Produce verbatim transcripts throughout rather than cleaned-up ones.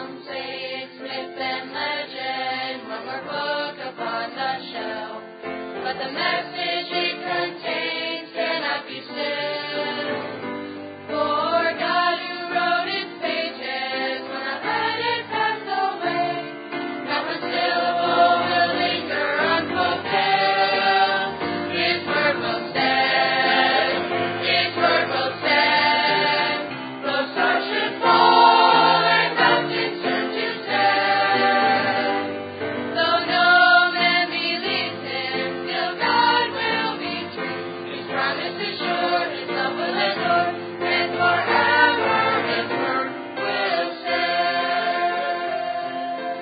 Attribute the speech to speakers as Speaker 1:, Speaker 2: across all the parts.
Speaker 1: some say it's myth and legend, one more book upon the shelf. But the message it contains cannot be stilled. For God who wrote its pages will not let it pass away. Not one syllable will linger unfulfilled. His word will stand. His word will stand. Though stars should fall and mountains turn to sand. Though no man believes him, still God will be true. His promise is sure, his love will endure, and forever his word will stand.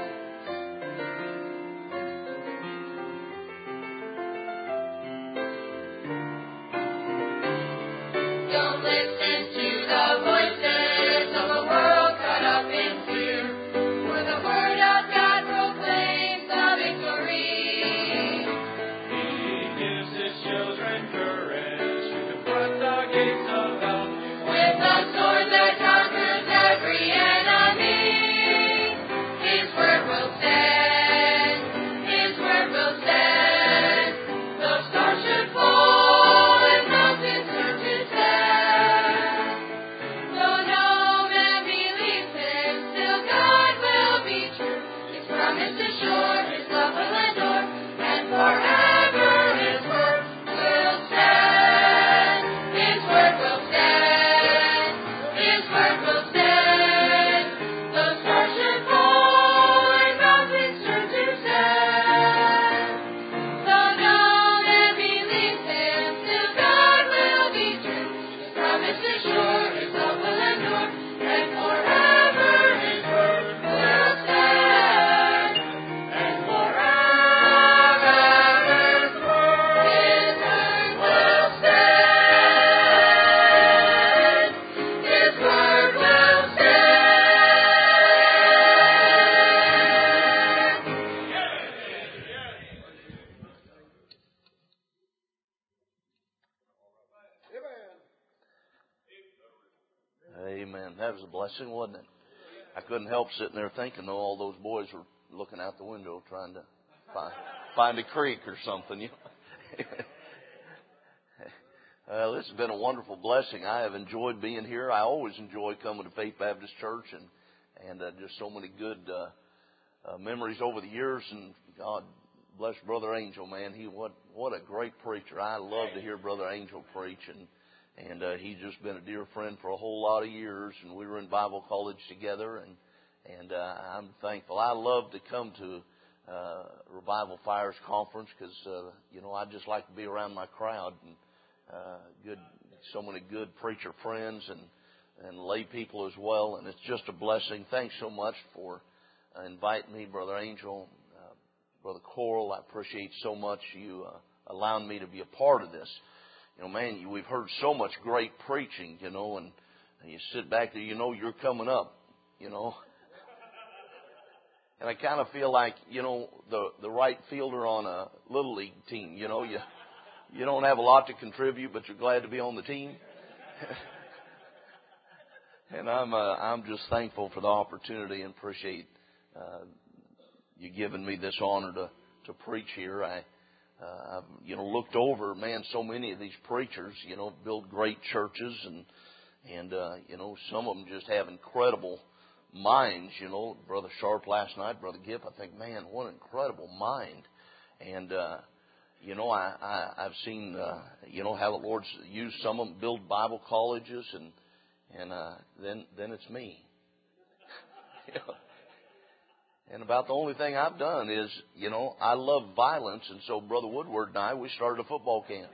Speaker 1: Don't listen to the voices of a world caught up in fear, for the word of God proclaims the victory.
Speaker 2: He gives his children courage to confront the gates of hell.
Speaker 1: With the sword that conquers every enemy, his word will stand, his word will stand. Though stars should fall and mountains turn to sand. Though no man believes him, still God will be true. His promise is sure, his love will endure, and forever his word will stand. His word will stand. His word will stand. Though stars should fall and mountains turn to sand. Though no man believes him, still God will be true. His promise is sure, his love will endure, and forever his word will stand. And forever his word, his word will stand. His word will stand.
Speaker 3: Amen. That was a blessing, wasn't it? I couldn't help sitting there thinking, though, all those boys were looking out the window trying to find, find a creek or something. You know? Uh, this has been a wonderful blessing. I have enjoyed being here. I always enjoy coming to Faith Baptist Church, and and uh, just so many good uh, uh, memories over the years. And God bless Brother Angel, man. He what what a great preacher. I love to hear Brother Angel preach, and and uh, he's just been a dear friend for a whole lot of years. And we were in Bible college together, and and uh, I'm thankful. I love to come to uh, Revival Fires Conference because uh, you know I just like to be around my crowd. And, Uh, good, so many good preacher friends and, and lay people as well. And it's just a blessing. Thanks so much for uh, inviting me, Brother Angel, uh, Brother Coral. I appreciate so much you uh, allowing me to be a part of this. You know, man, you, we've heard so much great preaching, you know, and you sit back there, you know, you're coming up, you know. And I kind of feel like, you know, the, the right fielder on a Little League team, you know, you... You don't have a lot to contribute, but you're glad to be on the team. And I'm uh, I'm just thankful for the opportunity and appreciate uh, you giving me this honor to, to preach here. I uh, I've you know looked over, man, so many of these preachers, you know, build great churches, and and uh, you know some of them just have incredible minds. You know, Brother Sharp last night, Brother Gipp, I think, man, what an incredible mind. And uh, You know, I, I, I've seen, uh, you know, how the Lord's used some of them build Bible colleges, and and uh, then then it's me. You know? And about the only thing I've done is, you know, I love violence, and so Brother Woodward and I, we started a football camp.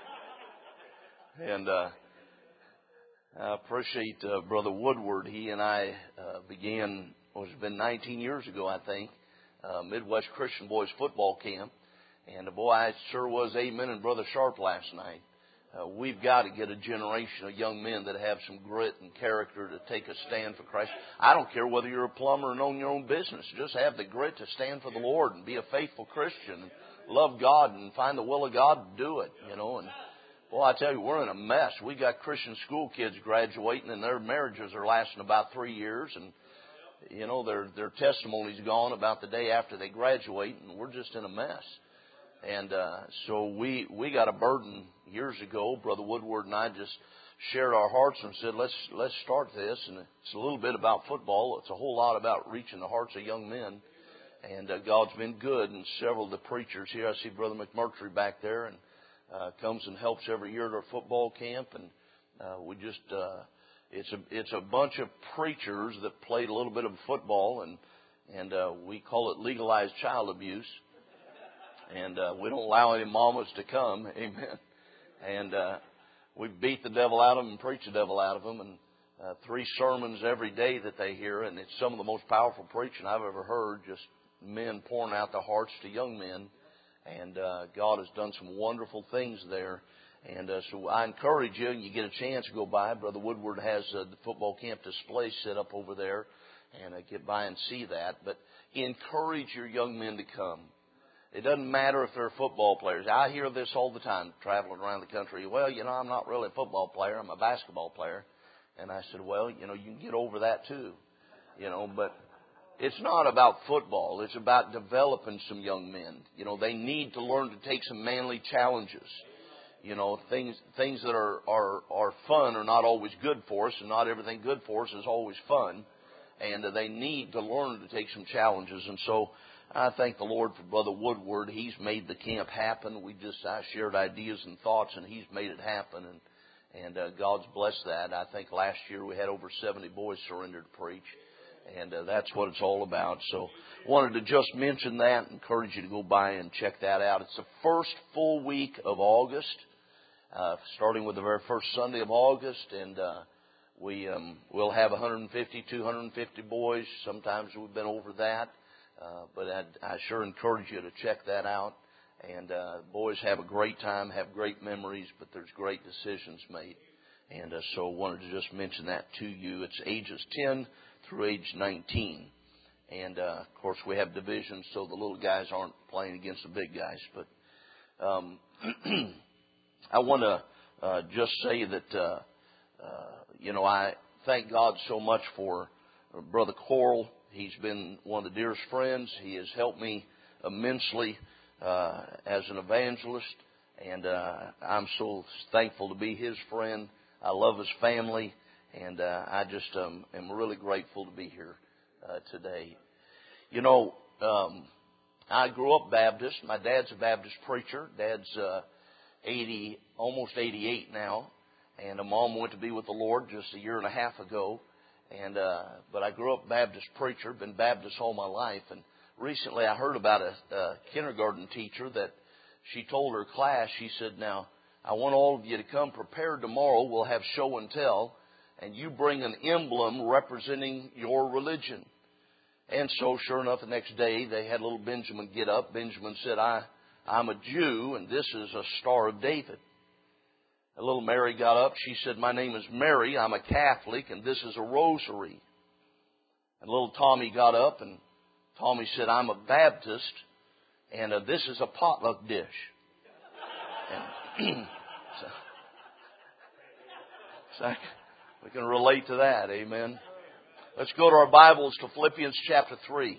Speaker 3: And uh, I appreciate uh, Brother Woodward. He and I uh, began, well, it's been nineteen years ago, I think, uh, Midwest Christian Boys Football Camp. And boy, I sure was amen and Brother Sharp last night. Uh, we've got to get a generation of young men that have some grit and character to take a stand for Christ. I don't care whether you're a plumber and own your own business. Just have the grit to stand for the Lord and be a faithful Christian and love God and find the will of God to do it, you know. And boy, I tell you, we're in a mess. We got Christian school kids graduating and their marriages are lasting about three years. And you know, their their testimony's gone about the day after they graduate, and we're just in a mess. And uh, so we we got a burden years ago. Brother Woodward and I just shared our hearts and said, let's let's start this. And it's a little bit about football. It's a whole lot about reaching the hearts of young men. And uh, God's been good. And several of the preachers here, I see Brother McMurtry back there, and uh, comes and helps every year at our football camp. And uh, we just uh, it's a it's a bunch of preachers that played a little bit of football, and and uh, we call it legalized child abuse. And uh, we don't allow any mamas to come, amen. And uh, we beat the devil out of them and preach the devil out of them. And uh, three sermons every day that they hear, and it's some of the most powerful preaching I've ever heard, just men pouring out their hearts to young men. And uh, God has done some wonderful things there. And uh, so I encourage you, and you get a chance to go by. Brother Woodward has uh, the football camp display set up over there, and uh, get by and see that. But encourage your young men to come. It doesn't matter if they're football players. I hear this all the time traveling around the country. Well, you know, I'm not really a football player. I'm a basketball player. And I said, well, you know, you can get over that too. You know, but it's not about football. It's about developing some young men. You know, they need to learn to take some manly challenges. You know, things things that are, are, are fun are not always good for us, and not everything good for us is always fun. And uh, they need to learn to take some challenges. And so I thank the Lord for Brother Woodward. He's made the camp happen. We just I shared ideas and thoughts, and he's made it happen. And and uh, God's blessed that. I think last year we had over seventy boys surrender to preach, and uh, that's what it's all about. So wanted to just mention that. Encourage you to go by and check that out. It's the first full week of August, uh, starting with the very first Sunday of August, and uh, we um, we'll have one hundred fifty, two hundred fifty boys. Sometimes we've been over that. Uh, but I, I sure encourage you to check that out. And uh, boys have a great time, have great memories, but there's great decisions made. And uh, so I wanted to just mention that to you. It's ages ten through age nineteen. And, uh, of course, we have divisions so the little guys aren't playing against the big guys. But um, I want to uh, just say that, uh, uh, you know, I thank God so much for Brother Coral. He's been one of the dearest friends. He has helped me immensely uh, as an evangelist, and uh, I'm so thankful to be his friend. I love his family, and uh, I just um, am really grateful to be here uh, today. You know, um, I grew up Baptist. My dad's a Baptist preacher. Dad's uh, eighty, almost eighty-eight now, and my mom went to be with the Lord just a year and a half ago. And uh, but I grew up Baptist preacher, been Baptist all my life. And recently I heard about a, a kindergarten teacher that she told her class, she said, now, I want all of you to come prepared tomorrow. We'll have show and tell. And you bring an emblem representing your religion. And so, sure enough, the next day they had little Benjamin get up. Benjamin said, I, I'm a Jew, and this is a Star of David. And little Mary got up. She said, my name is Mary. I'm a Catholic, and this is a rosary. And little Tommy got up, and Tommy said, I'm a Baptist, and uh, this is a potluck dish. And, so, so we can relate to that, amen. Let's go to our Bibles to Philippians chapter three.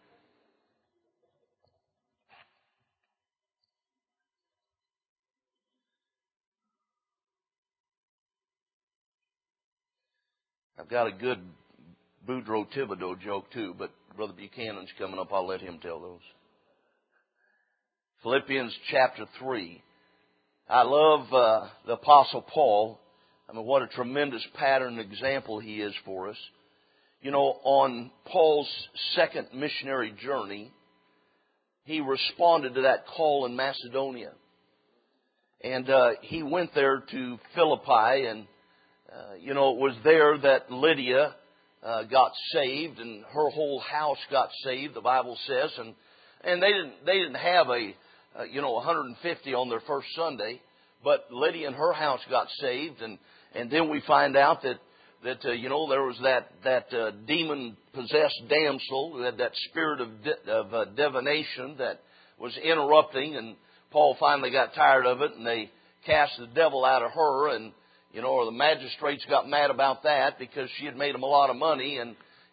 Speaker 3: I've got a good Boudreaux Thibodeau joke too, but Brother Buchanan's coming up. I'll let him tell those. Philippians chapter three. I love uh, the Apostle Paul. I mean, what a tremendous pattern example he is for us. You know, on Paul's second missionary journey, he responded to that call in Macedonia. And uh, he went there to Philippi, and Uh, you know, it was there that Lydia uh, got saved, and her whole house got saved. The Bible says, and and they didn't they didn't have a uh, you know one hundred fifty on their first Sunday, but Lydia and her house got saved, and and then we find out that that uh, you know there was that that uh, demon possessed damsel who had that spirit of di- of uh, divination that was interrupting, and Paul finally got tired of it, and they cast the devil out of her, and. You know, or the magistrates got mad about that because she had made them a lot of money, and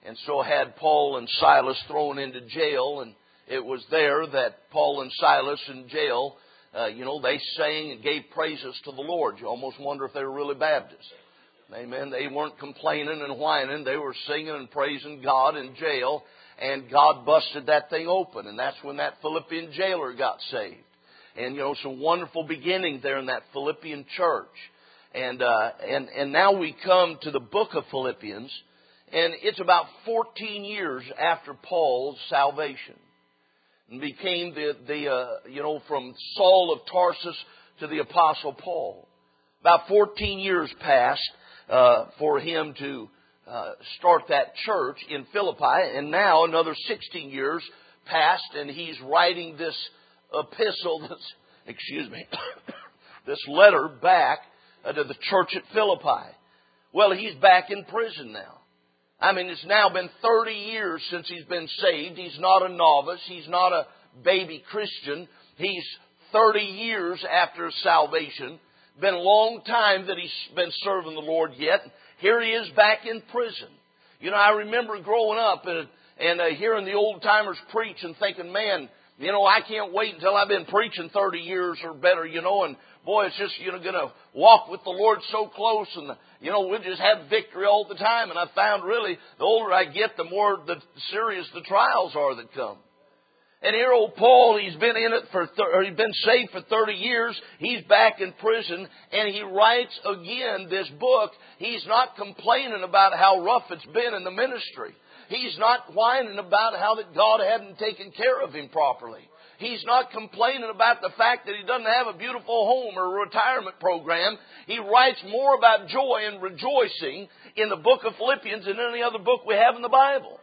Speaker 3: and so had Paul and Silas thrown into jail. And it was there that Paul and Silas in jail, uh, you know, they sang and gave praises to the Lord. You almost wonder if they were really Baptists. Amen. They weren't complaining and whining. They were singing and praising God in jail. And God busted that thing open. And that's when that Philippian jailer got saved. And, you know, some wonderful beginning there in that Philippian church. And, uh, and, and now we come to the book of Philippians. And it's about fourteen years after Paul's salvation. And became the, the uh, you know, from Saul of Tarsus to the Apostle Paul. About fourteen years passed uh, for him to uh, start that church in Philippi. And now another sixteen years passed, and he's writing this epistle, this, excuse me, this letter back uh, to the church at Philippi. Well, he's back in prison now. I mean, it's now been thirty years since he's been saved. He's not a novice. He's not a baby Christian. He's thirty years after salvation. Been a long time that he's been serving the Lord yet. Here he is back in prison. You know, I remember growing up and, and uh, hearing the old timers preach and thinking, man, you know, I can't wait until I've been preaching thirty years or better, you know, and boy, it's just, you know, going to walk with the Lord so close and, you know, we'll just have victory all the time. And I found really the older I get, the more the serious the trials are that come. And here old Paul, he's been in it for, or he's been saved for thirty years. He's back in prison and he writes again this book. He's not complaining about how rough it's been in the ministry. He's not whining about how that God hadn't taken care of him properly. He's not complaining about the fact that he doesn't have a beautiful home or a retirement program. He writes more about joy and rejoicing in the book of Philippians than any other book we have in the Bible.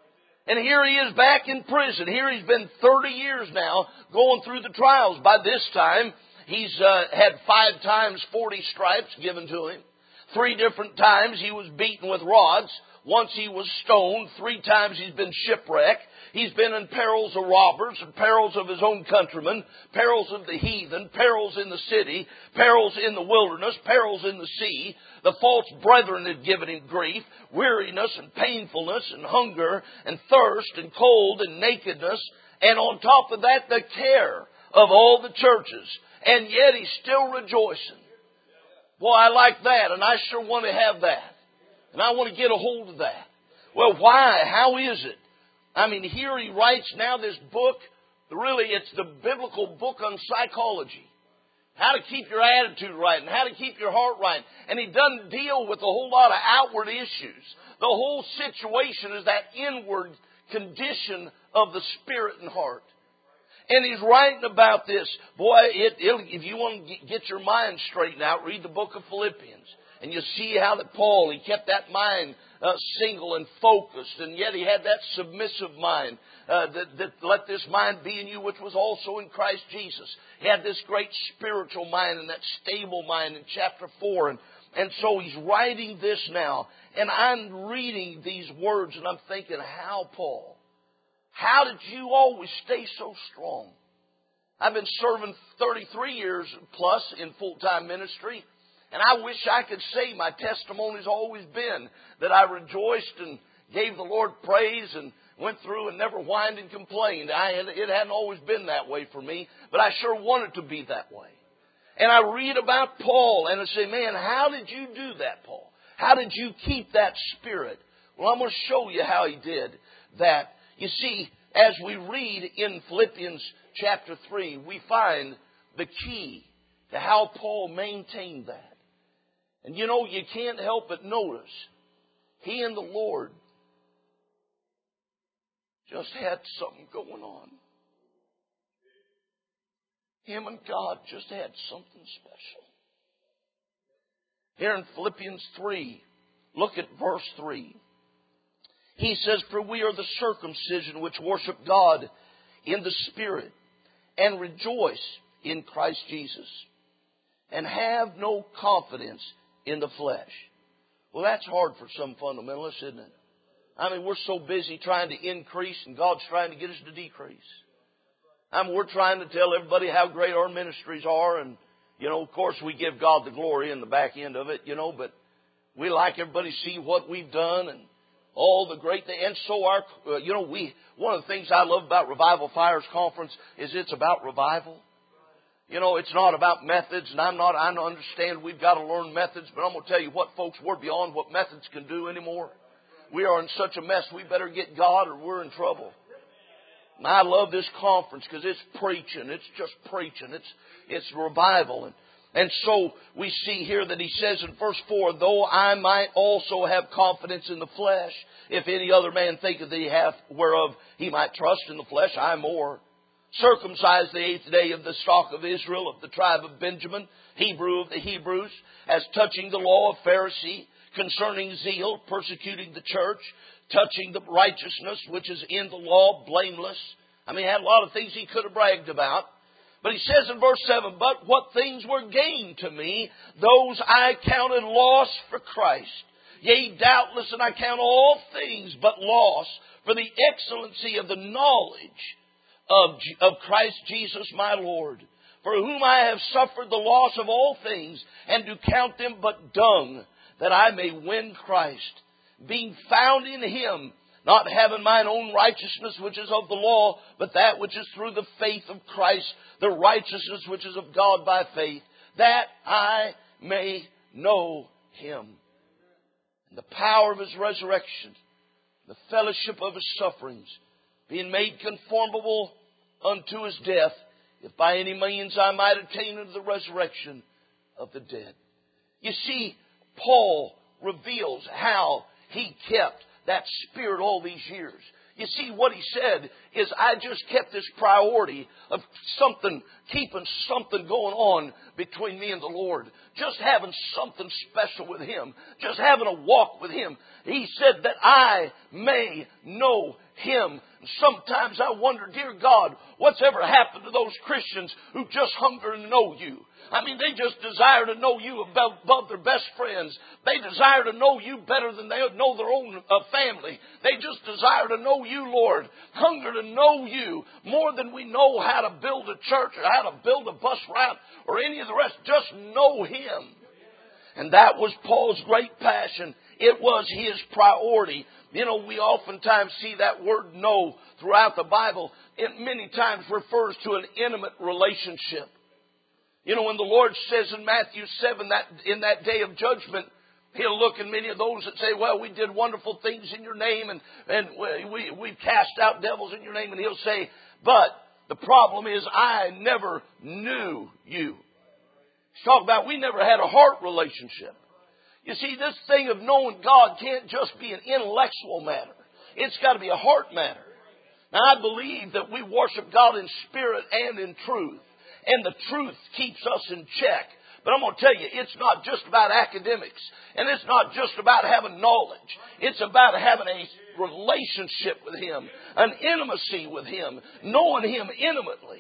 Speaker 3: And here he is back in prison. Here he's been thirty years now going through the trials. By this time, he's uh, had five times forty stripes given to him. Three different times he was beaten with rods. Once he was stoned. Three times he's been shipwrecked. He's been in perils of robbers and perils of his own countrymen, perils of the heathen, perils in the city, perils in the wilderness, perils in the sea. The false brethren had given him grief, weariness and painfulness and hunger and thirst and cold and nakedness. And on top of that, the care of all the churches. And yet he's still rejoicing. Boy, I like that, and I sure want to have that. And I want to get a hold of that. Well, why? How is it? I mean, here he writes now this book. Really, it's the biblical book on psychology. How to keep your attitude right and how to keep your heart right. And he doesn't deal with a whole lot of outward issues. The whole situation is that inward condition of the spirit and heart. And he's writing about this. Boy, it, if you want to get your mind straightened out, read the book of Philippians. And you see how that Paul, he kept that mind uh, single and focused. And yet he had that submissive mind uh, that, that let this mind be in you, which was also in Christ Jesus. He had this great spiritual mind and that stable mind in chapter four. And, and so he's writing this now. And I'm reading these words and I'm thinking, how, Paul? How did you always stay so strong? I've been serving thirty-three years plus in full-time ministry. And I wish I could say my testimony's always been that I rejoiced and gave the Lord praise and went through and never whined and complained. I had, it hadn't always been that way for me, but I sure wanted to be that way. And I read about Paul and I say, man, how did you do that, Paul? How did you keep that spirit? Well, I'm going to show you how he did that. You see, as we read in Philippians chapter three, we find the key to how Paul maintained that. And you know, you can't help but notice, he and the Lord just had something going on. Him and God just had something special. Here in Philippians three, look at verse three. He says, for we are the circumcision which worship God in the Spirit and rejoice in Christ Jesus and have no confidence in the flesh. Well, that's hard for some fundamentalists, isn't it? I mean, we're so busy trying to increase and God's trying to get us to decrease. I mean, we're trying to tell everybody how great our ministries are and, you know, of course we give God the glory in the back end of it, you know, but we like everybody to see what we've done and all the great things. And so our, uh, you know, we, one of the things I love about Revival Fires Conference is it's about revival. You know, it's not about methods, and I'm not, I understand we've got to learn methods, but I'm going to tell you what, folks, we're beyond what methods can do anymore. We are in such a mess, we better get God or we're in trouble. And I love this conference because it's preaching. It's just preaching. It's, it's revival. And, and so we see here that he says in verse four, though I might also have confidence in the flesh, if any other man thinketh that he hath whereof he might trust in the flesh, I more. Circumcised the eighth day of the stock of Israel, of the tribe of Benjamin, Hebrew of the Hebrews, as touching the law of Pharisee, concerning zeal, persecuting the church, touching the righteousness which is in the law, blameless. I mean, he had a lot of things he could have bragged about. But he says in verse seven, but what things were gained to me, those I counted loss for Christ. Yea, doubtless, and I count all things but loss for the excellency of the knowledge Of, of Christ Jesus my Lord, for whom I have suffered the loss of all things, and do count them but dung, that I may win Christ, being found in Him, not having mine own righteousness which is of the law, but that which is through the faith of Christ, the righteousness which is of God by faith, that I may know Him, and the power of His resurrection, the fellowship of His sufferings, being made conformable unto His death, if by any means I might attain unto the resurrection of the dead. You see, Paul reveals how he kept that spirit all these years. You see, what he said is, I just kept this priority of something, keeping something going on between me and the Lord. Just having something special with Him. Just having a walk with Him. He said that I may know Him. Sometimes I wonder, dear God, what's ever happened to those Christians who just hunger to know You? I mean, they just desire to know You above, above their best friends. They desire to know You better than they know their own uh, family. They just desire to know You, Lord. Hunger to know You more than we know how to build a church or how to build a bus route or any of the rest. Just know Him. And that was Paul's great passion. It was his priority. You know, we oftentimes see that word know throughout the Bible. It many times refers to an intimate relationship. You know, when the Lord says in Matthew seven that in that day of judgment, He'll look at many of those that say, well, we did wonderful things in Your name and, and we, we cast out devils in Your name. And He'll say, but the problem is I never knew you. He's talking about we never had a heart relationship. You see, this thing of knowing God can't just be an intellectual matter. It's got to be a heart matter. Now, I believe that we worship God in spirit and in truth. And the truth keeps us in check. But I'm going to tell you, it's not just about academics. And it's not just about having knowledge. It's about having a relationship with Him. An intimacy with Him. Knowing Him intimately.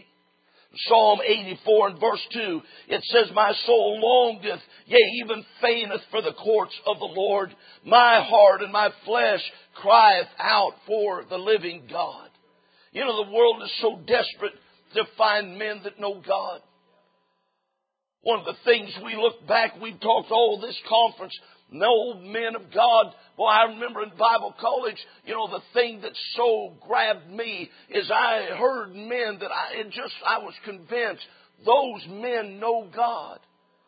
Speaker 3: Psalm eighty-four and verse two, it says, my soul longeth, yea, even fainteth for the courts of the Lord. My heart and my flesh crieth out for the living God. You know, the world is so desperate to find men that know God. One of the things we look back, we've talked all this conference, the old men of God. Well, I remember in Bible college, you know, the thing that so grabbed me is I heard men that I it just, I was convinced those men know God.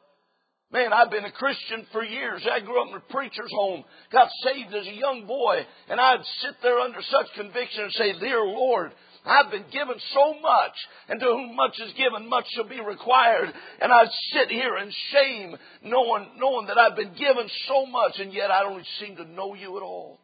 Speaker 3: Man, I've been a Christian for years. I grew up in a preacher's home, got saved as a young boy, and I'd sit there under such conviction and say, dear Lord, I've been given so much, and to whom much is given, much shall be required. And I'd sit here in shame, knowing, knowing that I've been given so much, and yet I don't seem to know You at all.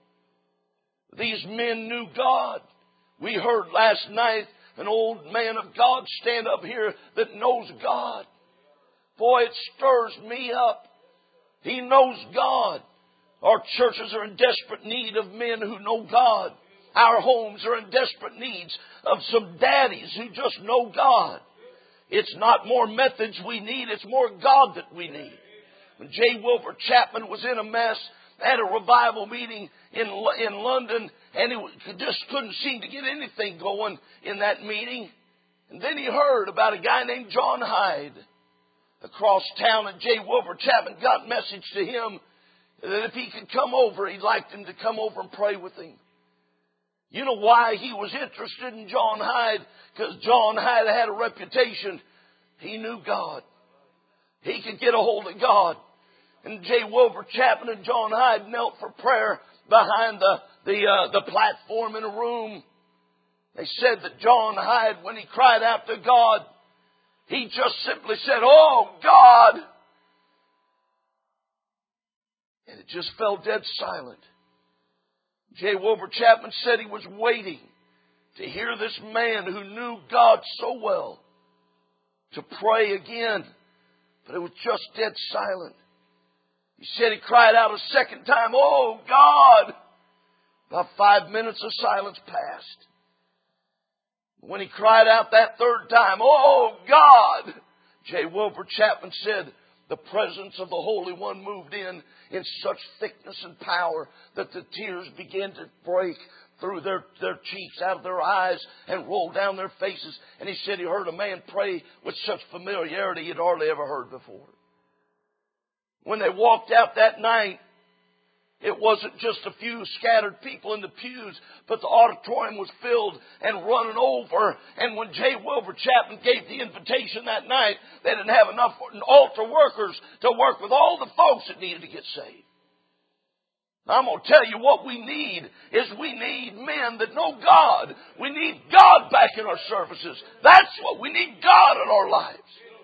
Speaker 3: These men knew God. We heard last night an old man of God stand up here that knows God. Boy, it stirs me up. He knows God. Our churches are in desperate need of men who know God. Our homes are in desperate needs of some daddies who just know God. It's not more methods we need, it's more God that we need. When J. Wilbur Chapman was in a mess at a revival meeting in in London, and he just couldn't seem to get anything going in that meeting. And then he heard about a guy named John Hyde across town, and J. Wilbur Chapman got a message to him. that if he could come over, he'd like him to come over and pray with him. You know why he was interested in John Hyde? Because John Hyde had a reputation. He knew God. He could get a hold of God. And J. Wilbur Chapman and John Hyde knelt for prayer behind the the uh, the platform in a room. They said that John Hyde, when he cried out to God, he just simply said, "Oh, God!" And it just fell dead silent. J. Wilbur Chapman said he was waiting to hear this man who knew God so well to pray again. But it was just dead silent. He said he cried out a second time, "Oh, God!" About five minutes of silence passed. When he cried out that third time, "Oh, God!" J. Wilbur Chapman said the presence of the Holy One moved in in such thickness and power that the tears began to break through their, their cheeks, out of their eyes, and roll down their faces. And he said he heard a man pray with such familiarity he'd hardly ever heard before. When they walked out that night, it wasn't just a few scattered people in the pews, but the auditorium was filled and running over. And when J. Wilbur Chapman gave the invitation that night, they didn't have enough altar workers to work with all the folks that needed to get saved. Now, I'm going to tell you what we need is we need men that know God. We need God back in our services. That's what we need, God in our lives.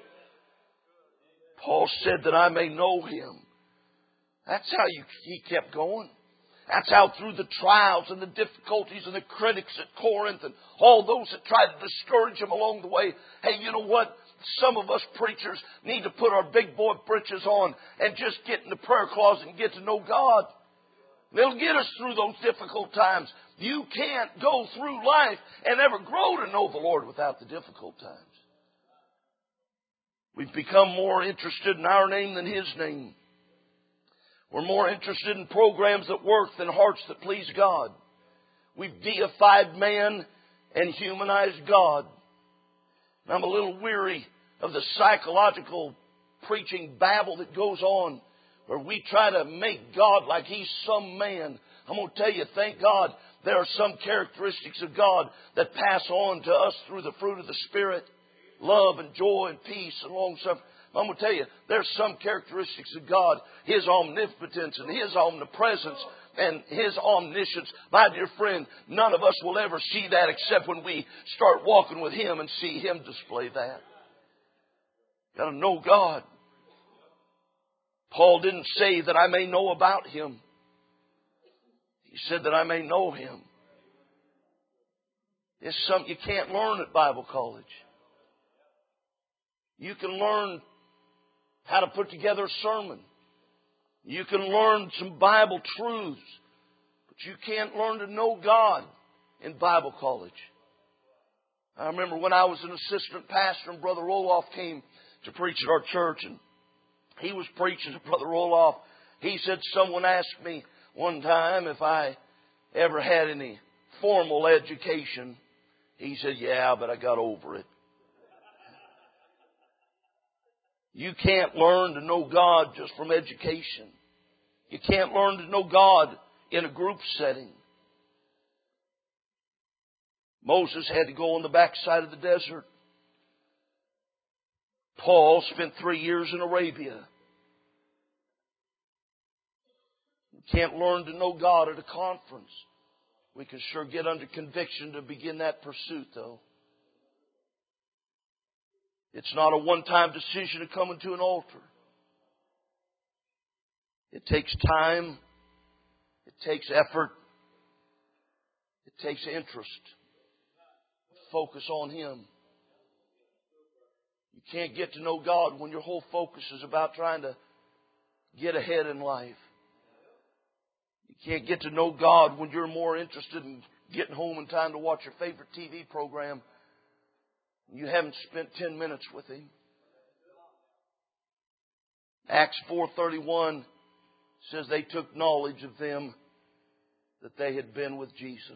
Speaker 3: Paul said that I may know Him. That's how you, he kept going. That's how through the trials and the difficulties and the critics at Corinth and all those that tried to discourage him along the way. Hey, you know what? Some of us preachers need to put our big boy britches on and just get in the prayer closet and get to know God. It'll get us through those difficult times. You can't go through life and ever grow to know the Lord without the difficult times. We've become more interested in our name than His name. We're more interested in programs that work than hearts that please God. We've deified man and humanized God. And I'm a little weary of the psychological preaching babble that goes on where we try to make God like He's some man. I'm going to tell you, thank God, there are some characteristics of God that pass on to us through the fruit of the Spirit. Love and joy and peace and long-suffering. I'm going to tell you, there's some characteristics of God, His omnipotence and His omnipresence and His omniscience. My dear friend, none of us will ever see that except when we start walking with Him and see Him display that. Got to know God. Paul didn't say that I may know about Him. He said that I may know Him. It's something you can't learn at Bible college. You can learn how to put together a sermon. You can learn some Bible truths. But you can't learn to know God in Bible college. I remember when I was an assistant pastor and Brother Roloff came to preach at our church. And he was preaching to Brother Roloff. He said, someone asked me one time if I ever had any formal education. He said, yeah, but I got over it. You can't learn to know God just from education. You can't learn to know God in a group setting. Moses had to go on the backside of the desert. Paul spent three years in Arabia. You can't learn to know God at a conference. We can sure get under conviction to begin that pursuit, though. It's not a one-time decision to come into an altar. It takes time. It takes effort. It takes interest. Focus on Him. You can't get to know God when your whole focus is about trying to get ahead in life. You can't get to know God when you're more interested in getting home in time to watch your favorite T V program. You haven't spent ten minutes with Him. Acts four thirty-one says they took knowledge of them that they had been with Jesus.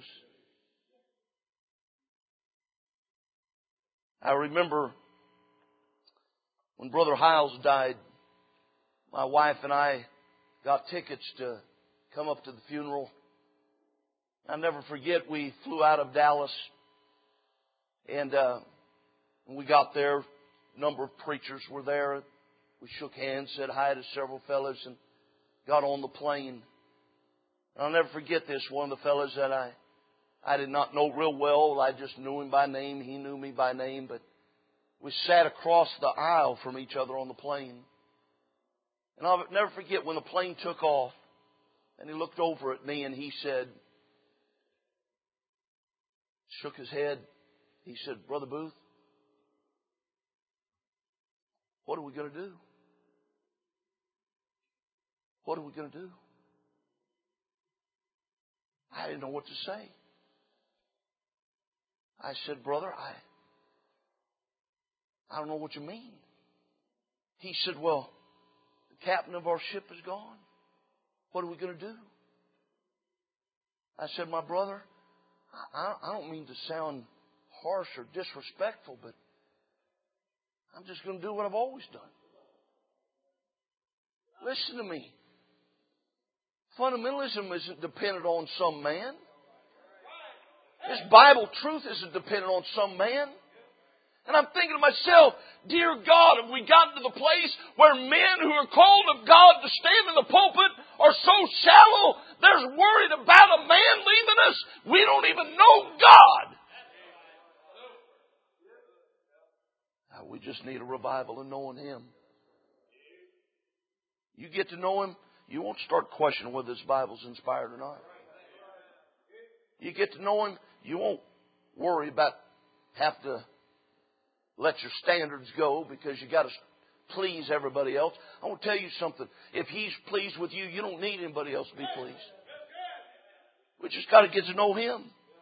Speaker 3: I remember when Brother Hiles died, my wife and I got tickets to come up to the funeral. I'll never forget, we flew out of Dallas, and uh, when we got there, a number of preachers were there. We shook hands, said hi to several fellas, and got on the plane. And I'll never forget this. One of the fellas that I, I did not know real well, I just knew him by name. He knew me by name, but we sat across the aisle from each other on the plane. And I'll never forget when the plane took off, and he looked over at me and he said, shook his head. He said, Brother Booth, what are we going to do? What are we going to do? I didn't know what to say. I said, Brother, I, I don't know what you mean. He said, well, the captain of our ship is gone. What are we going to do? I said, my brother, I, I don't mean to sound harsh or disrespectful, but I'm just going to do what I've always done. Listen to me. Fundamentalism isn't dependent on some man. This Bible truth isn't dependent on some man. And I'm thinking to myself, dear God, have we gotten to the place where men who are called of God to stand in the pulpit are so shallow, they're worried about a man leaving us? We don't even know God. Now, we just need a revival in knowing Him. You get to know Him, you won't start questioning whether this Bible's inspired or not. You get to know Him, you won't worry about have to let your standards go because you got to please everybody else. I want to tell you something. If He's pleased with you, you don't need anybody else to be pleased. We just got to get to know Him.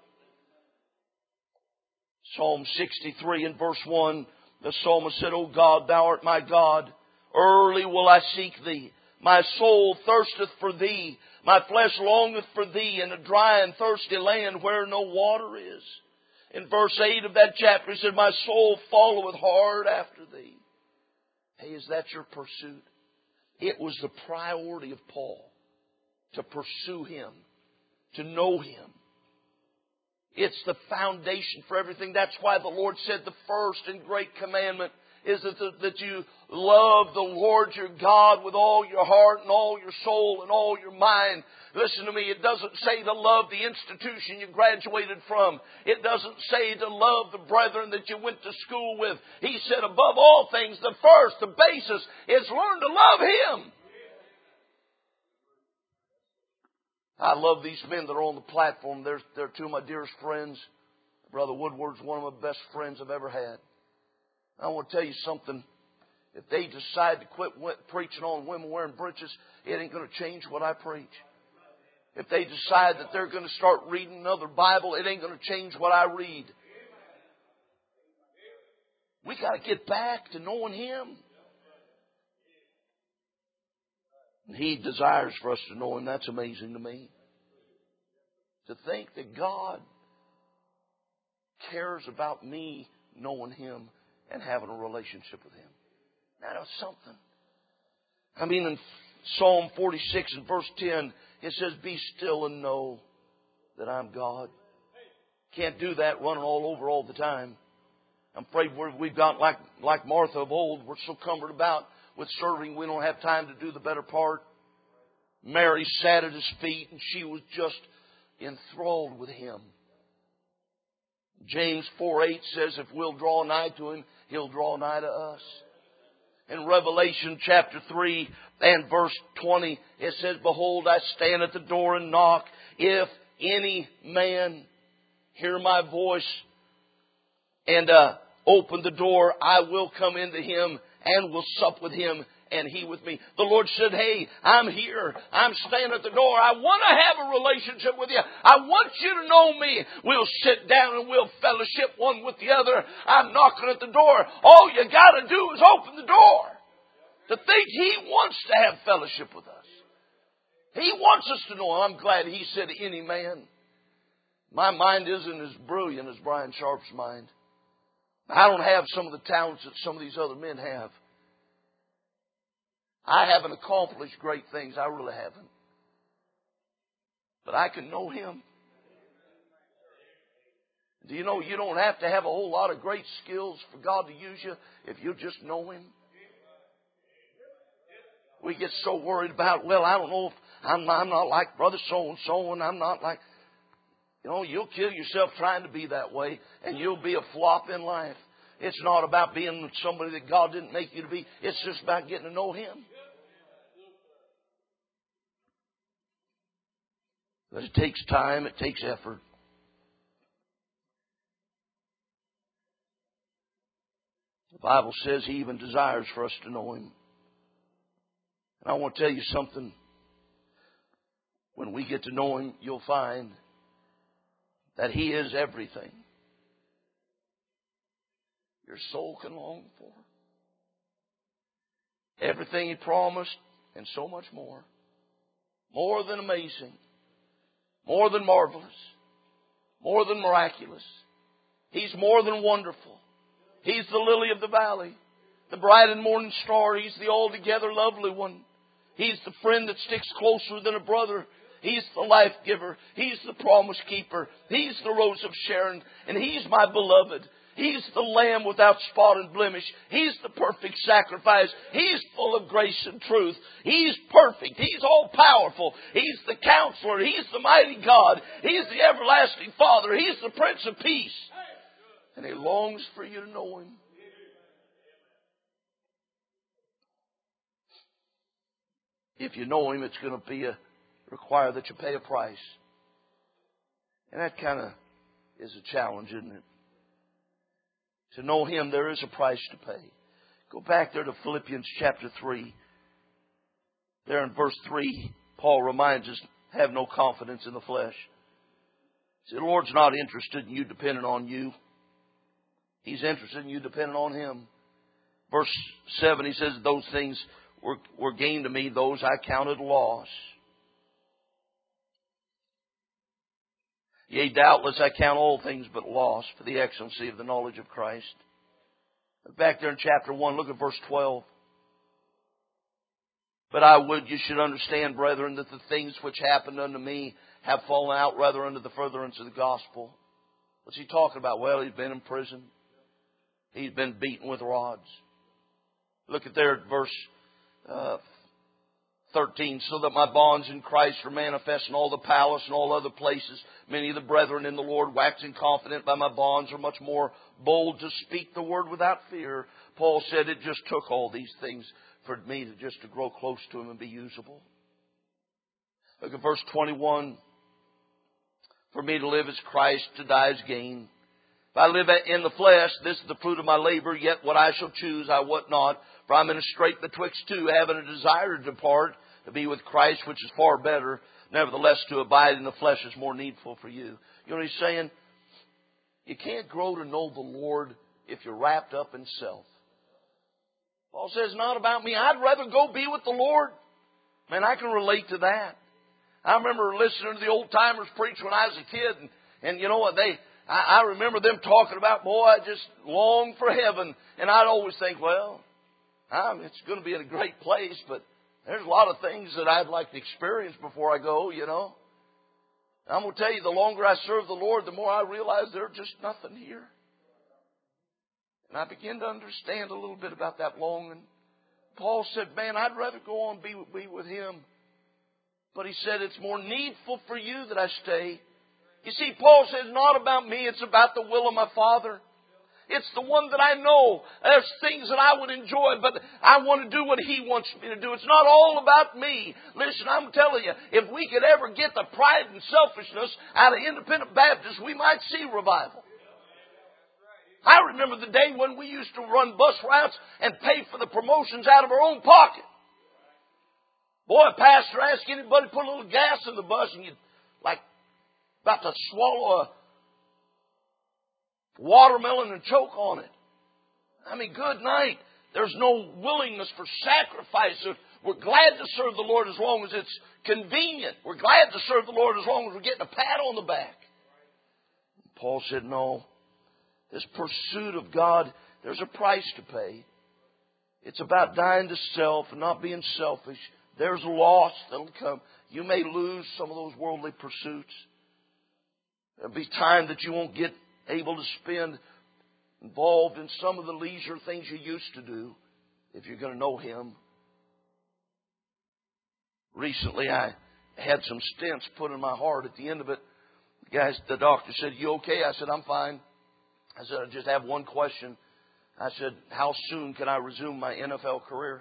Speaker 3: Psalm sixty-three and verse one, the psalmist said, O God, Thou art my God. Early will I seek Thee. My soul thirsteth for Thee. My flesh longeth for Thee in a dry and thirsty land where no water is. In verse eight of that chapter, he said, my soul followeth hard after Thee. Hey, is that your pursuit? It was the priority of Paul to pursue Him, to know Him. It's the foundation for everything. That's why the Lord said the first and great commandment is that, the, that you love the Lord your God with all your heart and all your soul and all your mind. Listen to me, it doesn't say to love the institution you graduated from. It doesn't say to love the brethren that you went to school with. He said above all things, the first, the basis is learn to love Him. I love these men that are on the platform. They're, they're two of my dearest friends. Brother Woodward's one of my best friends I've ever had. I want to tell you something. If they decide to quit preaching on women wearing breeches, it ain't going to change what I preach. If they decide that they're going to start reading another Bible, it ain't going to change what I read. We got to get back to knowing Him. And He desires for us to know Him. That's amazing to me. To think that God cares about me knowing Him and having a relationship with Him. Now, that's something. I mean, in Psalm forty-six and verse ten, it says, be still and know that I'm God. Can't do that running all over all the time. I'm afraid we're, we've got like, like Martha of old. We're so cumbered about with serving, we don't have time to do the better part. Mary sat at His feet and she was just enthralled with Him. James four eight says if we'll draw nigh to Him, He'll draw nigh to us. In Revelation chapter three and verse twenty, it says, behold, I stand at the door and knock. If any man hear my voice and uh, open the door, I will come into him and will sup with him and he with me. The Lord said, hey, I'm here. I'm standing at the door. I want to have a relationship with you. I want you to know me. We'll sit down and we'll fellowship one with the other. I'm knocking at the door. All you got to do is open the door. To think He wants to have fellowship with us. He wants us to know. I'm glad He said any man. My mind isn't as brilliant as Brian Sharp's mind. I don't have some of the talents that some of these other men have. I haven't accomplished great things. I really haven't. But I can know Him. Do you know you don't have to have a whole lot of great skills for God to use you if you just know Him? We get so worried about, well, I don't know if I'm, I'm not like Brother so-and-so, and I'm not like... You know, you'll kill yourself trying to be that way, and you'll be a flop in life. It's not about being somebody that God didn't make you to be. It's just about getting to know Him. But it takes time. It takes effort. The Bible says He even desires for us to know Him. And I want to tell you something. When we get to know Him, you'll find that He is everything your soul can long for. Everything He promised and so much more. More than amazing. More than marvelous. More than miraculous. He's more than wonderful. He's the lily of the valley. The bright and morning star. He's the altogether lovely one. He's the friend that sticks closer than a brother. He's the life giver. He's the promise keeper. He's the rose of Sharon. And He's my beloved. He's the lamb without spot and blemish. He's the perfect sacrifice. He's full of grace and truth. He's perfect. He's all powerful. He's the counselor. He's the mighty God. He's the everlasting Father. He's the Prince of Peace. And He longs for you to know Him. If you know Him, it's going to be a require that you pay a price. And that kind of is a challenge, isn't it? To know Him, there is a price to pay. Go back there to Philippians chapter three. There in verse three, Paul reminds us, have no confidence in the flesh. See, the Lord's not interested in you depending on you. He's interested in you depending on Him. Verse seven, he says, those things were, were gain to me, those I counted loss. Yea, doubtless I count all things but loss for the excellency of the knowledge of Christ. Back there in chapter one, look at verse twelve. But I would you should understand, brethren, that the things which happened unto me have fallen out rather unto the furtherance of the gospel. What's he talking about? Well, he's been in prison. He's been beaten with rods. Look at there at verse uh, thirteen. So that my bonds in Christ are manifest in all the palace and all other places. Many of the brethren in the Lord, waxing confident by my bonds, are much more bold to speak the word without fear. Paul said it just took all these things for me to just to grow close to Him and be usable. Look at verse twenty-one. For me to live is Christ, to die is gain. If I live in the flesh, this is the fruit of my labor, yet what I shall choose I wot not. For I'm in a strait betwixt two, having a desire to depart, to be with Christ, which is far better. Nevertheless, to abide in the flesh is more needful for you. You know what he's saying? You can't grow to know the Lord if you're wrapped up in self. Paul says, not about me. I'd rather go be with the Lord. Man, I can relate to that. I remember listening to the old timers preach when I was a kid. And, and you know what? They, I, I remember them talking about, boy, I just long for heaven. And I'd always think, well, I'm, it's going to be in a great place, but there's a lot of things that I'd like to experience before I go, you know. I'm going to tell you, the longer I serve the Lord, the more I realize there's just nothing here. And I begin to understand a little bit about that longing. Paul said, man, I'd rather go on and be, be with Him. But he said, it's more needful for you that I stay. You see, Paul says, not about me, it's about the will of my Father. It's the one that I know. There's things that I would enjoy, but I want to do what He wants me to do. It's not all about me. Listen, I'm telling you, if we could ever get the pride and selfishness out of independent Baptists, we might see revival. I remember the day when we used to run bus routes and pay for the promotions out of our own pocket. Boy, a pastor asked anybody to put a little gas in the bus and you'd like about to swallow a watermelon and choke on it. I mean, good night. There's no willingness for sacrifice. We're glad to serve the Lord as long as it's convenient. We're glad to serve the Lord as long as we're getting a pat on the back. Paul said, no. This pursuit of God, there's a price to pay. It's about dying to self and not being selfish. There's loss that'll come. You may lose some of those worldly pursuits. There'll be time that you won't get able to spend involved in some of the leisure things you used to do if you're going to know Him. Recently, I had some stents put in my heart. At the end of it, the guy, the doctor said, "You okay?" I said, "I'm fine." I said, "I just have one question." I said, "How soon can I resume my N F L career?"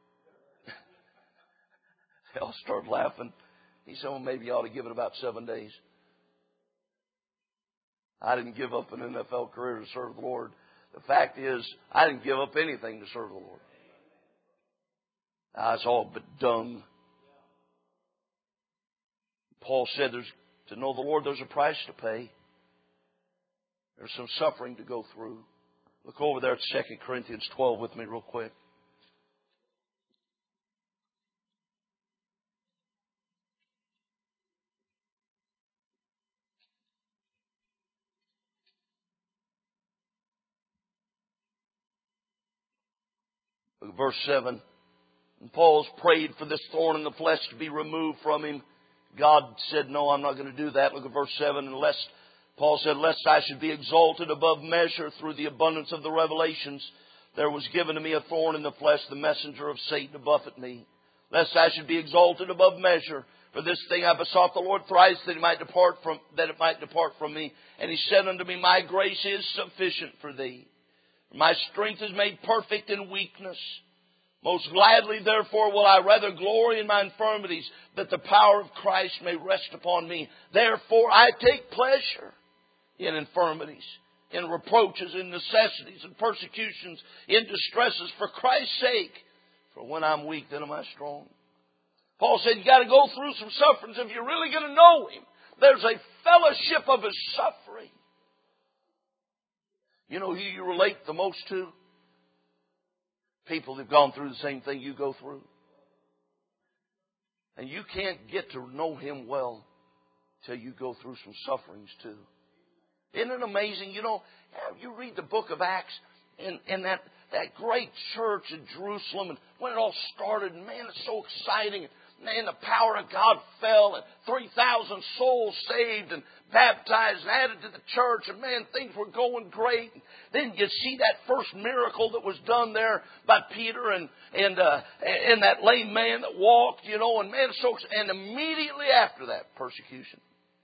Speaker 3: They all started laughing. He said, "Well, maybe you ought to give it about seven days." I didn't give up an N F L career to serve the Lord. The fact is, I didn't give up anything to serve the Lord. Ah, it's all but dung. Paul said there's, to know the Lord, there's a price to pay. There's some suffering to go through. Look over there at Second Corinthians twelve with me real quick. Look at verse seven. And Paul's prayed for this thorn in the flesh to be removed from him. God said, "No, I'm not going to do that." Look at verse seven. Unless, Paul said, "Lest I should be exalted above measure through the abundance of the revelations, there was given to me a thorn in the flesh, the messenger of Satan to buffet me. Lest I should be exalted above measure. For this thing I besought the Lord thrice that He might depart from, that it might depart from me. And He said unto me, My grace is sufficient for thee. My strength is made perfect in weakness. Most gladly, therefore, will I rather glory in my infirmities, that the power of Christ may rest upon me. Therefore, I take pleasure in infirmities, in reproaches, in necessities, in persecutions, in distresses, for Christ's sake. For when I'm weak, then am I strong." Paul said, you got to go through some sufferings if you're really going to know Him. There's a fellowship of His suffering. You know who you relate the most to? People who've gone through the same thing you go through. And you can't get to know Him well till you go through some sufferings too. Isn't it amazing? You know, you read the book of Acts and, and that, that great church in Jerusalem and when it all started, and man, it's so exciting. Man, the power of God fell and three thousand souls saved and baptized and added to the church. And man, things were going great. And then you see that first miracle that was done there by Peter and and uh, and that lame man that walked, you know. And man, so and immediately after that, persecution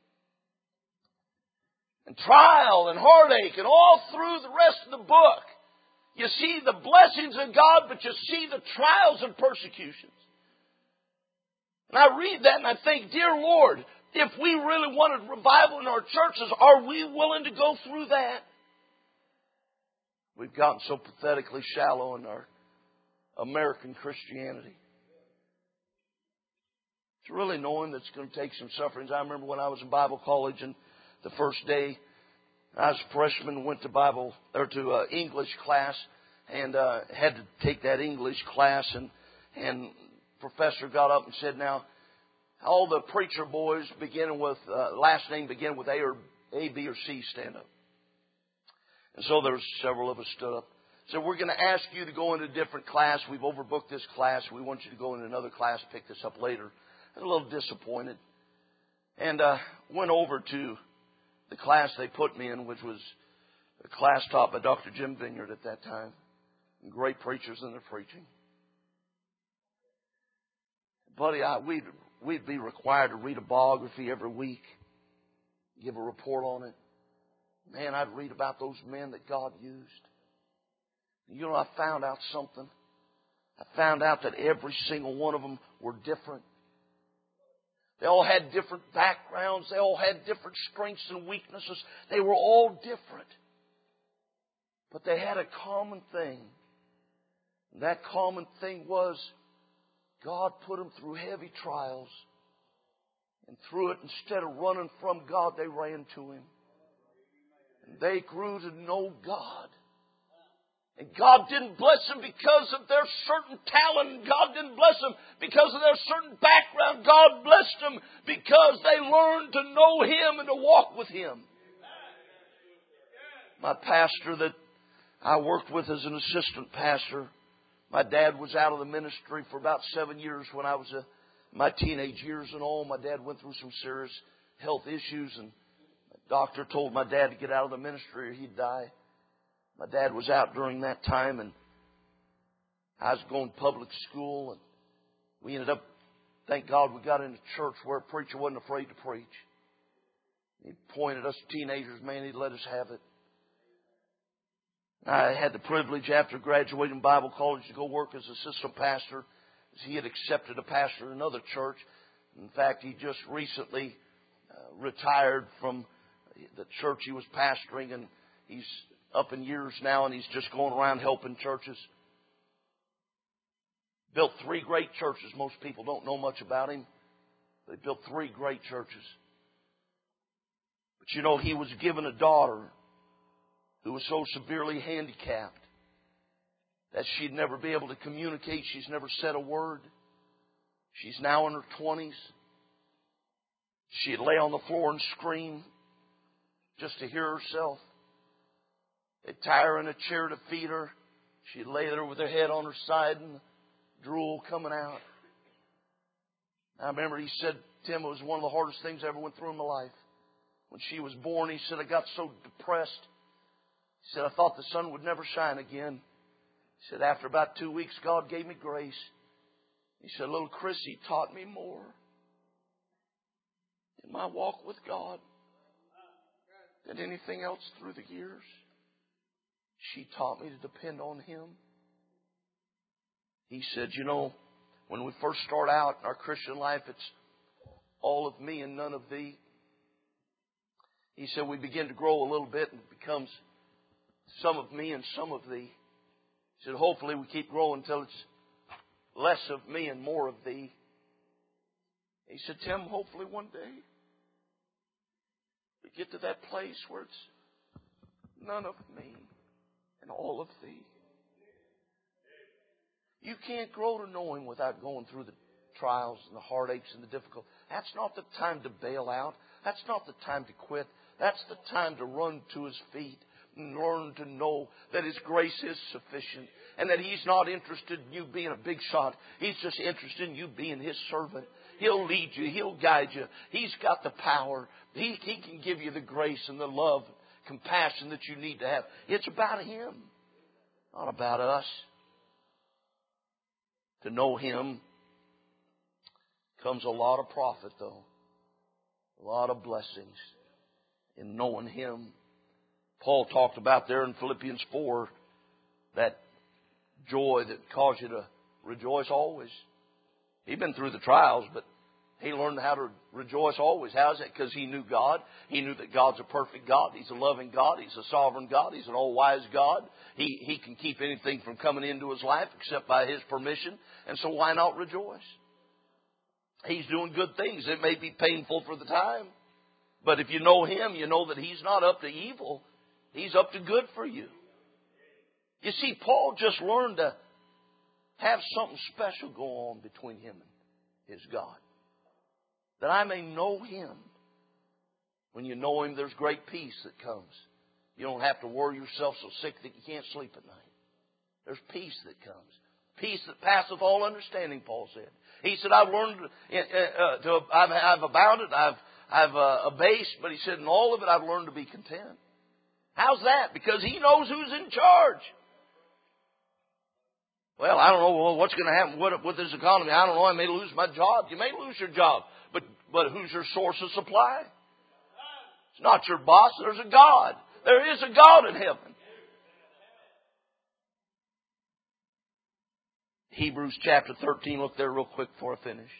Speaker 3: and trial and heartache and all through the rest of the book, you see the blessings of God, but you see the trials and persecutions. And I read that and I think, dear Lord, if we really wanted revival in our churches, are we willing to go through that? We've gotten so pathetically shallow in our American Christianity. It's really knowing that it's going to take some sufferings. I remember when I was in Bible college and the first day I was a freshman, went to Bible or to uh, English class and uh, had to take that English class and and professor got up and said, "Now, all the preacher boys beginning with uh, last name begin with A or A, B, or C, stand up." And so there was several of us stood up. So we're going to ask you to go into a different class. We've overbooked this class. We want you to go into another class, pick this up later. I was a little disappointed, and uh, went over to the class they put me in, which was a class taught by Doctor Jim Vineyard at that time. Great preachers in their preaching. Buddy, I, we'd, we'd be required to read a biography every week, give a report on it. Man, I'd read about those men that God used. You know, I found out something. I found out that every single one of them were different. They all had different backgrounds. They all had different strengths and weaknesses. They were all different. But they had a common thing. And that common thing was God put them through heavy trials. And through it, instead of running from God, they ran to Him. And they grew to know God. And God didn't bless them because of their certain talent. God didn't bless them because of their certain background. God blessed them because they learned to know Him and to walk with Him. My pastor that I worked with as an assistant pastor, My dad was out of the ministry for about seven years when I was in my teenage years and all. My dad went through some serious health issues, and the doctor told my dad to get out of the ministry or he'd die. My dad was out during that time, and I was going to public school, and we ended up, thank God, we got into church where a preacher wasn't afraid to preach. He pointed us teenagers, man, he'd let us have it. I had the privilege after graduating Bible college to go work as assistant pastor. He had accepted a pastor in another church. In fact, he just recently uh, retired from the church he was pastoring, and he's up in years now, and he's just going around helping churches. Built three great churches. Most people don't know much about him. But he built three great churches. But you know, he was given a daughter who was so severely handicapped that she'd never be able to communicate. She's never said a word. She's now in her twenties. She'd lay on the floor and scream just to hear herself. They'd tie her in a chair to feed her. She'd lay there with her head on her side and the drool coming out. I remember he said, Tim, it was one of the hardest things I ever went through in my life. When she was born, he said, I got so depressed. He said, I thought the sun would never shine again. He said, after about two weeks, God gave me grace. He said, little Chrissy taught me more in my walk with God than anything else through the years. She taught me to depend on Him. He said, you know, when we first start out in our Christian life, it's all of me and none of thee. He said, we begin to grow a little bit and it becomes some of me and some of thee. He said, hopefully we keep growing until it's less of me and more of thee. He said, Tim, hopefully one day we get to that place where it's none of me and all of thee. You can't grow to know Him without going through the trials and the heartaches and the difficulties. That's not the time to bail out. That's not the time to quit. That's the time to run to His feet and learn to know that His grace is sufficient and that He's not interested in you being a big shot. He's just interested in you being His servant. He'll lead you. He'll guide you. He's got the power. He, he can give you the grace and the love, compassion that you need to have. It's about Him, not about us. To know Him comes a lot of profit, though. A lot of blessings in knowing Him. Paul talked about there in Philippians four that joy that caused you to rejoice always. He'd been through the trials, but he learned how to rejoice always. How is that? Because he knew God. He knew that God's a perfect God. He's a loving God. He's a sovereign God. He's an all-wise God. He, he can keep anything from coming into his life except by His permission. And so why not rejoice? He's doing good things. It may be painful for the time. But if you know Him, you know that He's not up to evil. He's up to good for you. You see, Paul just learned to have something special go on between him and his God. That I may know Him. When you know Him, there's great peace that comes. You don't have to worry yourself so sick that you can't sleep at night. There's peace that comes. Peace that passeth all understanding, Paul said. He said, I've learned uh, to, I've, I've abounded, I've, I've uh, abased, but he said, in all of it I've learned to be content. How's that? Because he knows who's in charge. Well, I don't know well, what's going to happen with, with this economy. I don't know. I may lose my job. You may lose your job. But, but who's your source of supply? It's not your boss. There's a God. There is a God in heaven. Hebrews chapter thirteen. Look there real quick before I finish.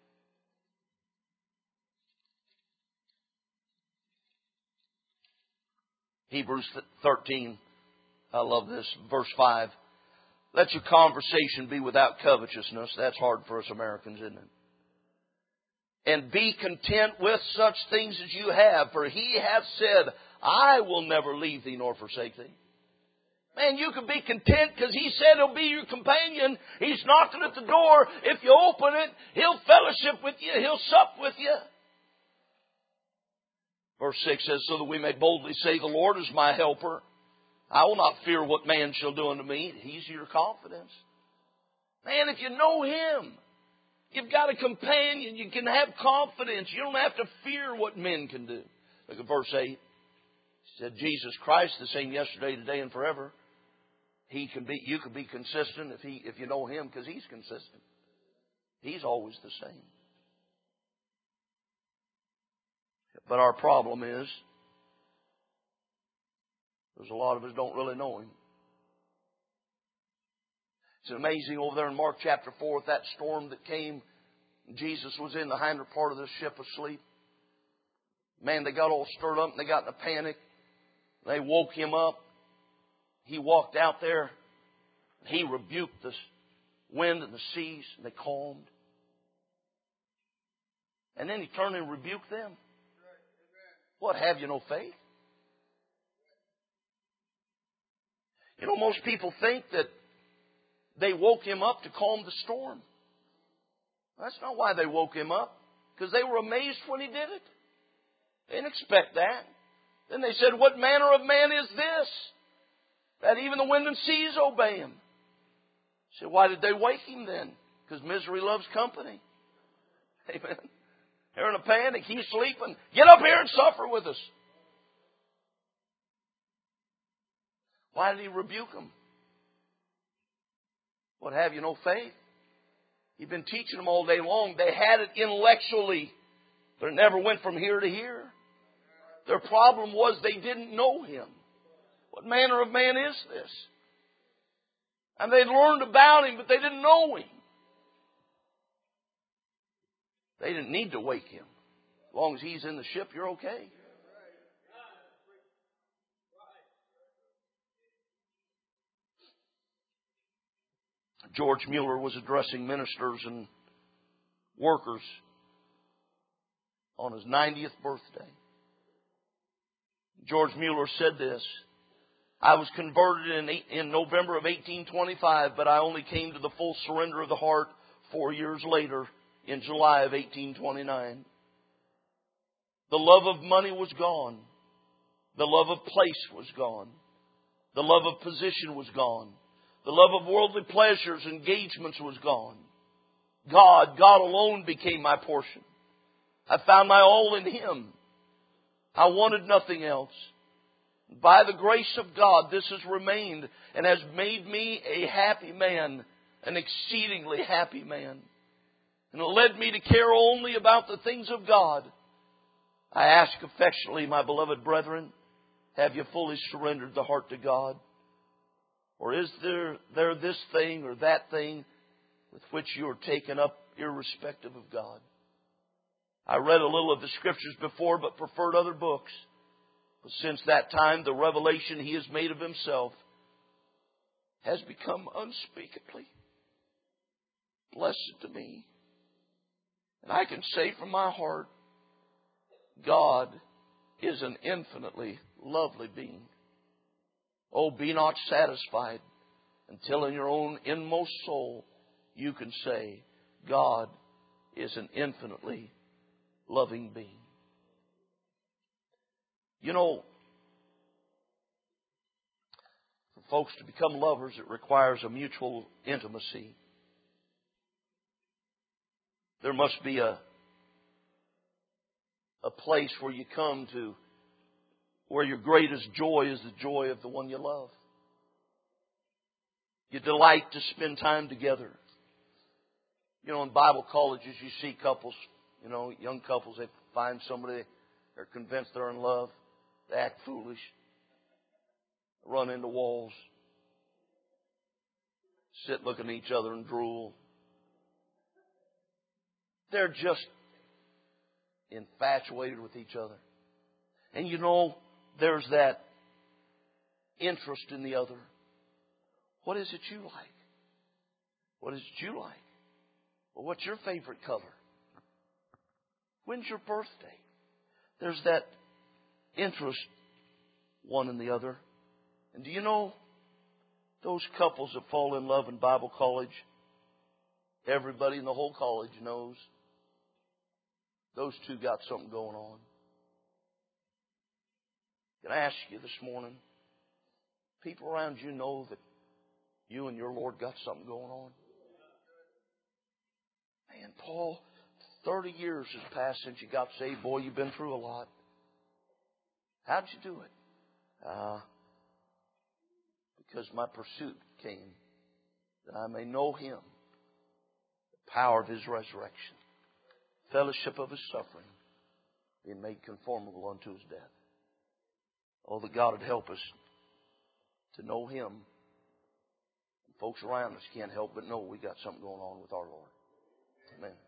Speaker 3: Hebrews thirteen. I love this. Verse five. Let your conversation be without covetousness. That's hard for us Americans, isn't it? And be content with such things as you have. For He hath said, I will never leave thee nor forsake thee. Man, you can be content because He said He'll be your companion. He's knocking at the door. If you open it, He'll fellowship with you. He'll sup with you. Verse six says, so that we may boldly say, the Lord is my helper. I will not fear what man shall do unto me. He's your confidence. Man, if you know Him, you've got a companion. You can have confidence. You don't have to fear what men can do. Look at verse eight. He said, Jesus Christ, the same yesterday, today, and forever. He can be. You can be consistent if he, if you know Him, because He's consistent. He's always the same. But our problem is, there's a lot of us don't really know Him. It's amazing over there in Mark chapter four with that storm that came. Jesus was in the hinder part of the ship asleep. Man, they got all stirred up and they got in a panic. They woke Him up. He walked out there. He rebuked the wind and the seas, and they calmed. And then He turned and rebuked them. What, have you no faith? You know, most people think that they woke Him up to calm the storm. That's not why they woke Him up. Because they were amazed when He did it. They didn't expect that. Then they said, what manner of man is this, that even the wind and seas obey Him? He said, why did they wake Him then? Because misery loves company. Amen. They're in a panic. He's sleeping. Get up here and suffer with us. Why did He rebuke them? What, have you no faith? You've been teaching them all day long. They had it intellectually, but it never went from here to here. Their problem was they didn't know Him. What manner of man is this? And they'd learned about Him, but they didn't know Him. They didn't need to wake Him. As long as He's in the ship, you're okay. George Mueller was addressing ministers and workers on his ninetieth birthday. George Mueller said this, I was converted in, eight, in November of eighteen twenty-five, but I only came to the full surrender of the heart four years later in July of eighteen twenty-nine. The love of money was gone. The love of place was gone. The love of position was gone. The love of worldly pleasures, engagements was gone. God, God alone became my portion. I found my all in Him. I wanted nothing else. By the grace of God, this has remained and has made me a happy man, an exceedingly happy man. And it led me to care only about the things of God. I ask affectionately, my beloved brethren, have you fully surrendered the heart to God? Or is there, there this thing or that thing with which you are taken up irrespective of God? I read a little of the Scriptures before, but preferred other books. But since that time, the revelation He has made of Himself has become unspeakably blessed to me. And I can say from my heart, God is an infinitely lovely being. Oh, be not satisfied until in your own inmost soul you can say, God is an infinitely loving being. You know, for folks to become lovers, it requires a mutual intimacy. There must be a, a place where you come to where your greatest joy is the joy of the one you love. You delight to spend time together. You know, in Bible colleges, you see couples, you know, young couples, they find somebody, they're convinced they're in love. They act foolish. Run into walls. Sit looking at each other and drool. They're just infatuated with each other. And you know, there's that interest in the other. What is it you like? What is it you like? Well, what's your favorite color? When's your birthday? There's that interest one in the other. And do you know, those couples that fall in love in Bible college, everybody in the whole college knows those two got something going on. Can I ask you this morning, people around you know that you and your Lord got something going on? Man, Paul, thirty years has passed since you got saved. Boy, you've been through a lot. How'd you do it? Uh, because my pursuit came that I may know Him, the power of His resurrection, fellowship of His suffering, being made conformable unto His death. Oh, that God would help us to know Him. And folks around us can't help but know we got something going on with our Lord. Amen.